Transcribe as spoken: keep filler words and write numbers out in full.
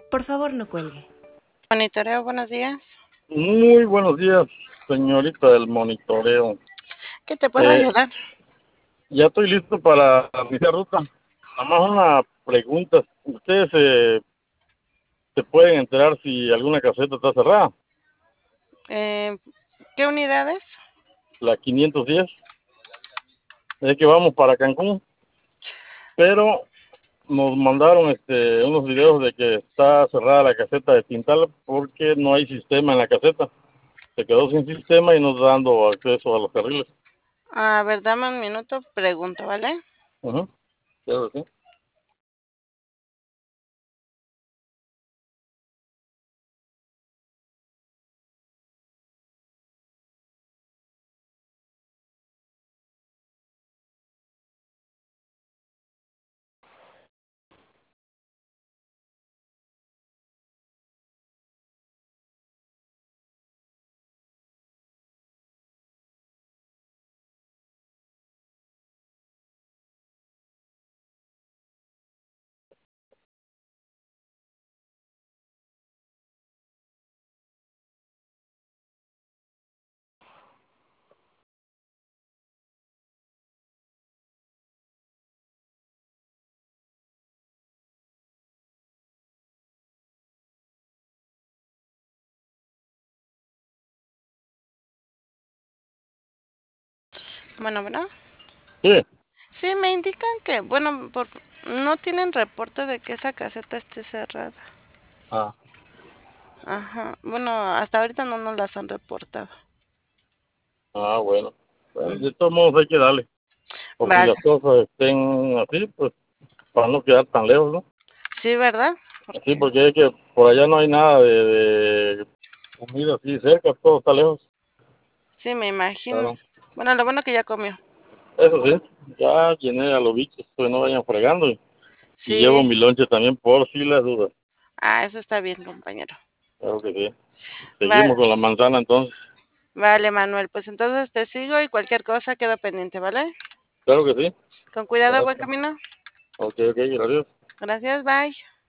Por favor, no cuelgue. Monitoreo, buenos días. Muy buenos días, señorita del monitoreo. ¿Qué te puedo Eh, ayudar? ya estoy listo para iniciar ruta. Nada más una pregunta. ¿Ustedes eh, se pueden enterar si alguna caseta está cerrada? Eh, ¿Qué unidades? La quinientos diez. Es que vamos para Cancún, pero nos mandaron este, unos videos de que está cerrada la caseta de Tintal porque no hay sistema en la caseta. Se quedó sin sistema y nos dando acceso a los carriles. A ver, dame un minuto, pregunto, ¿vale? Ujú. Claro que sí. Bueno, bueno. Sí. Sí, me indican que, bueno, por, no tienen reporte de que esa caseta esté cerrada. Ah. Ajá. Bueno, hasta ahorita no nos las han reportado. Ah, bueno. Bueno, Mm, de todos modos hay que darle. Por si Vale. las cosas estén así, pues para no quedar tan lejos, ¿no? Sí, ¿verdad? Sí, Porque porque es que por allá no hay nada de, de comida así cerca, todo está lejos. sí, me imagino. Claro. Bueno, lo bueno que ya comió. Eso sí, ya llené a los bichos, pues no vayan fregando. Y, y llevo Sí. mi lonche también por si las dudas. Ah, eso está bien, compañero. Claro que sí. Vale, Seguimos con la manzana entonces. vale, Manuel. Pues entonces te sigo y cualquier cosa quedo pendiente, ¿vale? Claro que sí. Con cuidado, buen Gracias. camino. Ok, ok, gracias. Gracias, bye.